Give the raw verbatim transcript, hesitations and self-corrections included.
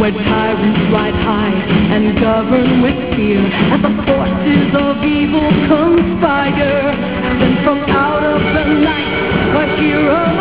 where tyrants ride high and govern with fear, as the forces of evil conspire. Then from out of the night a hero